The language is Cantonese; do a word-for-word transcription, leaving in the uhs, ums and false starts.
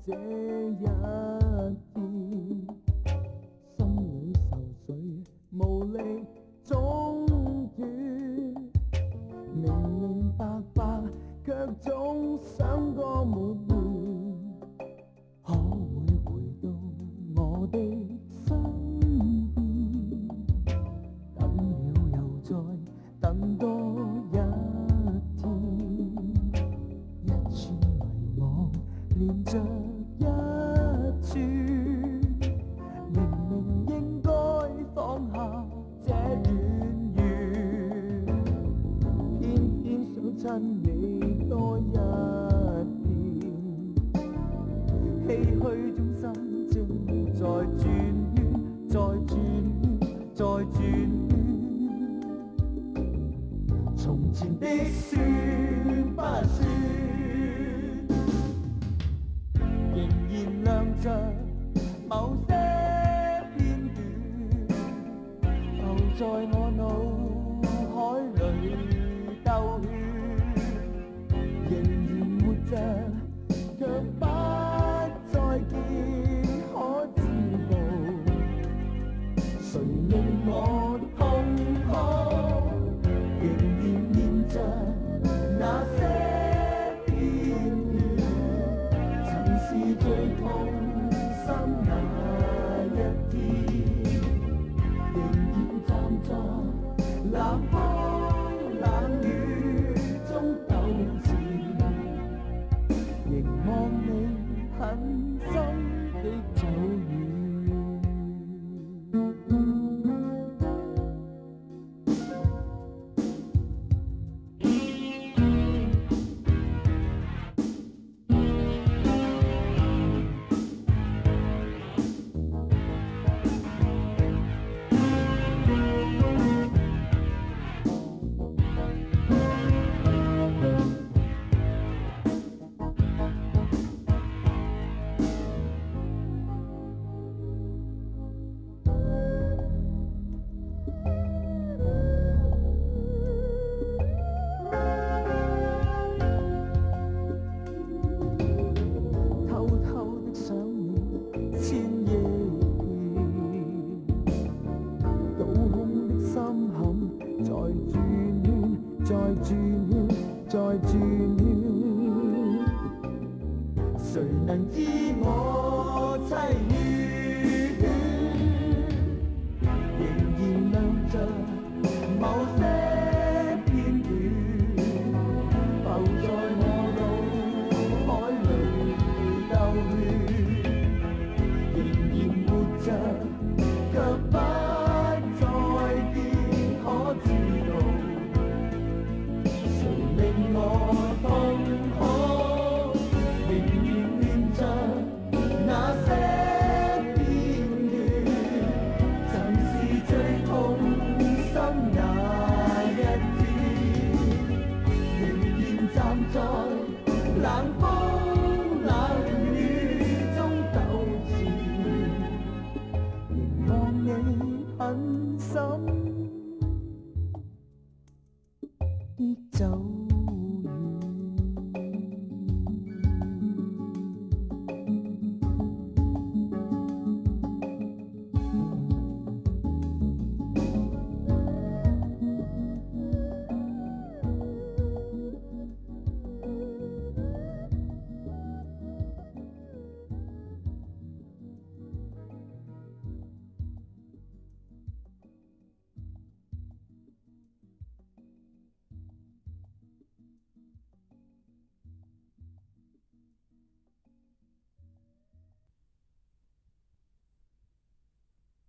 这一天，心里愁绪无力中断，明明白白，却总想过没完，可会回到我的身边？等了又再等多一天，一串迷惘连着一串，明明应该放下这远缘，偏偏想亲你多一点，唏嘘中心正在转圈，再转圈，再转圈。从前的算不算，仍然亮着某些片段，浮在我腦海裏兜圈，仍然活着，卻不再見可知道，誰令我痛哭？仍然念着那些片段，曾是最痛心那一天，仍然站在冷風冷雨中糾纏，凝望你狠心的走遠。再轉圈，再轉圈，誰能知我凄怨？